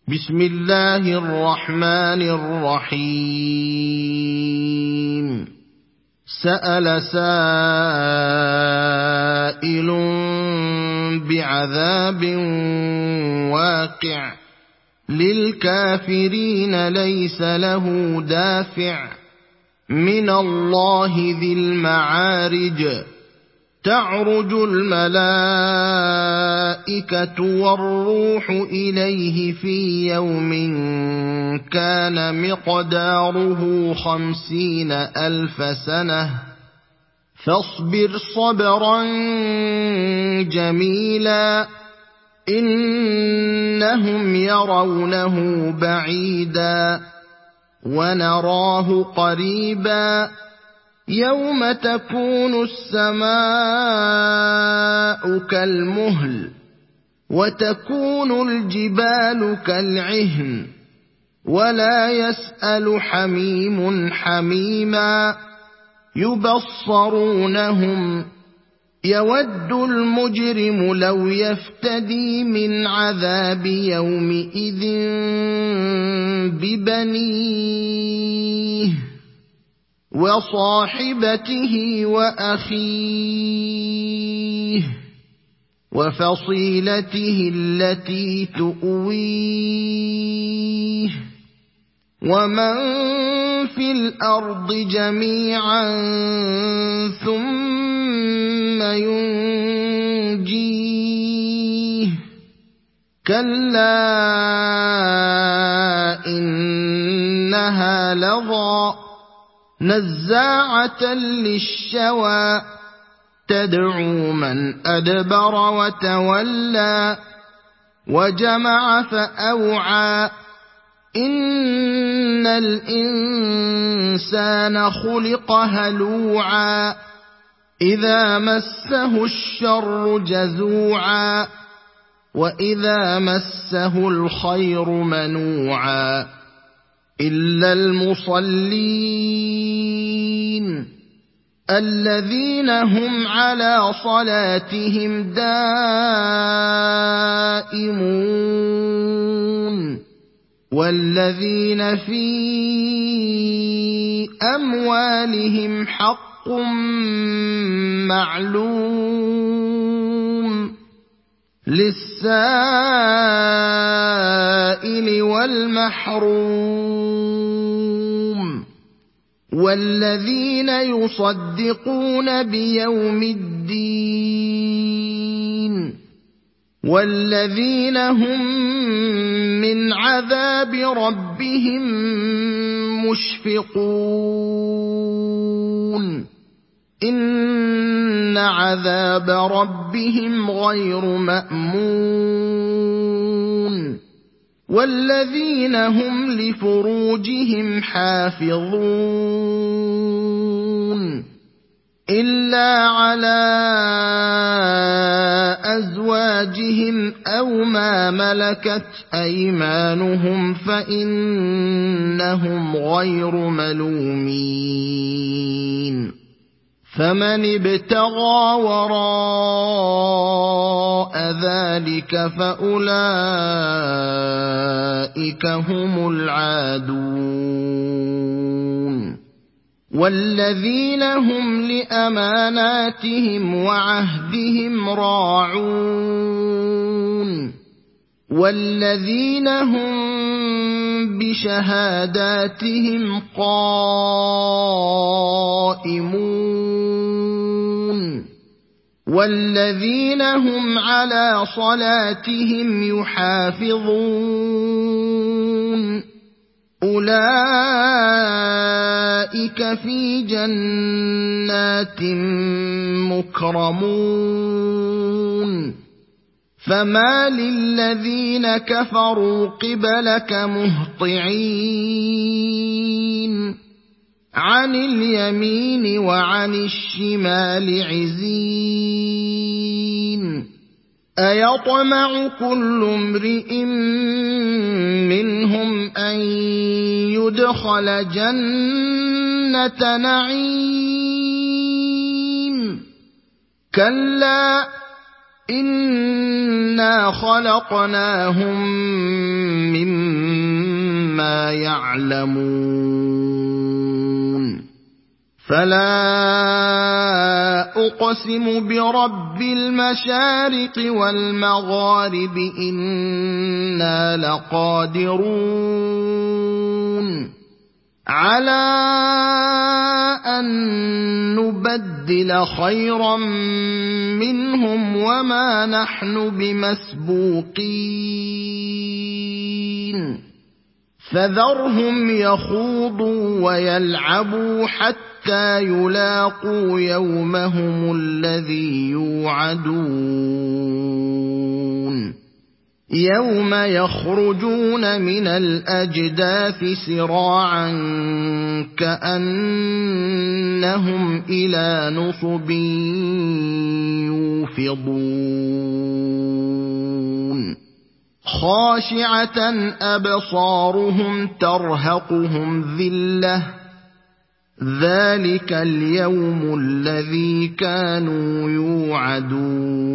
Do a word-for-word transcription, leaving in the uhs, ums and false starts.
بسم الله الرحمن الرحيم سأل سائل بعذاب واقع للكافرين ليس له دافع من الله ذي المعارج تعرج الملائكة والروح إليه في يوم كان مقداره خمسين ألف سنة فاصبر صبرا جميلا إنهم يرونه بعيدا ونراه قريبا يوم تكون السماء كالمهل وتكون الجبال كالعهن ولا يسأل حميم حميما يبصرونهم يود المجرم لو يفتدي من عذاب يومئذ ببنيه وصاحبته وأخيه وفصيلته التي تؤويه ومن في الأرض جميعا ثم ينجيه كلا إنها لظى نزاعة للشوى تدعو من أدبر وتولى وجمع فأوعى إن الإنسان خلق هلوعا إذا مسه الشر جزوعا وإذا مسه الخير منوعا إلا المصلين الذين هم على صلاتهم دائمون والذين في أموالهم حق معلوم للسائل والمحروم والذين يصدقون بيوم الدين والذين هم من عذاب ربهم مشفقون إن عذاب ربهم غير مأمون والذين هم لفروجهم حافظون إلا على أزواجهم أو ما ملكت أيمانهم فإنهم غير ملومين فمن ابتغى وراء ذلك فأولئك هم العادون والذين هم لأماناتهم وعهدهم راعون والذين هم بشهاداتهم قائمون والذين هم على صلاتهم يحافظون أولئك في جنات مكرمون فما للذين كفروا قبلك مهطعين عن اليمين وعن الشمال عزين أيطمع كل امرئ منهم أن يدخل جنة نعيم كلا إِنَّا خَلَقْنَاهُم مِّمَّا يَعْلَمُونَ فَلَا أُقْسِمُ بِرَبِّ الْمَشَارِقِ وَالْمَغَارِبِ إِنَّا لَقَادِرُونَ عَلَىٰ أَن نُّبَدِّلَ خَيْرًا مِّنْهُمْ وَمَا نَحْنُ بِمَسْبُوقِينَ فَذَرْهُمْ يَخُوضُوا وَيَلْعَبُوا حَتَّىٰ يُلَاقُوا يَوْمَهُمُ الَّذِي يُوعَدُونَ يَوْمَ يَخْرُجُونَ مِنَ الْأَجْدَاثِ سِرَاعًا كَأَنَّهُمْ إِلَىٰ نُصُبٍ يُوفِضُونَ خَاشِعَةً أَبْصَارُهُمْ تَرْهَقُهُمْ ذِلَّةٌ ذَٰلِكَ الْيَوْمُ الَّذِي كَانُوا يُوعَدُونَ